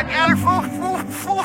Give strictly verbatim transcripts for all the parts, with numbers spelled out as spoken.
Daniel Fou Fou Fou.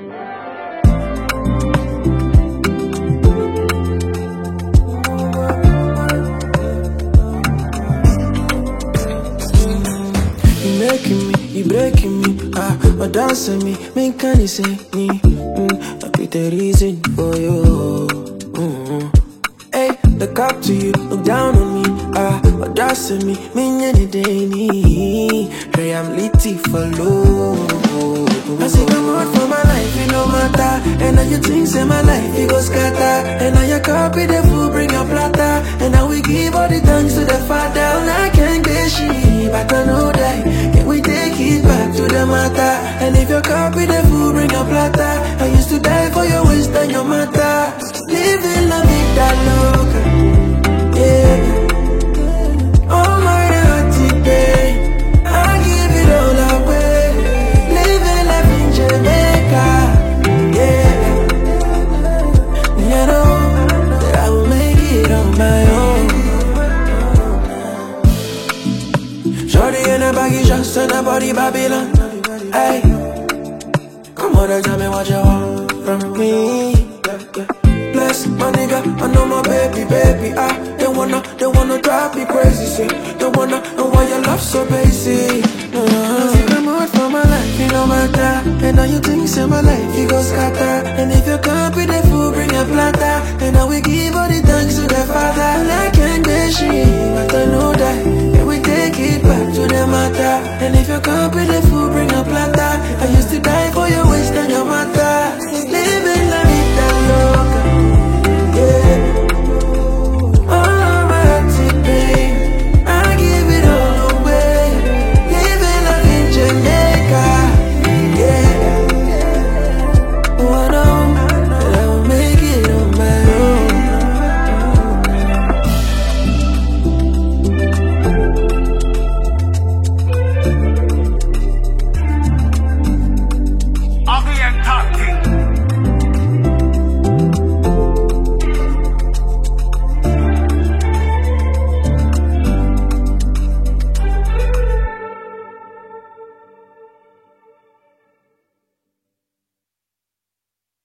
You making me, you breaking me, ah, or dancing me, make can you say me, mm, I be the reason for you, mm. Hey, look up to you, look down on me, ah, or dancing me, me any day me, hey, I'm litty for low. I say come out for my life, it no matter, and now you think say my life, it go scatter, and now you copy the food, bring your platter, and now we give all the thanks to the Father, and I can't get shit, but I know that, can we take it back to the matter, and if you copy the food, bring your platter, I used to die for your waist and your matter, living la vida loca, yeah, all my heart pain, I give it all away, living life in Jamaica, yeah, you know, that I will make it on my own. Shorty in a baggy dress and a body Babylon.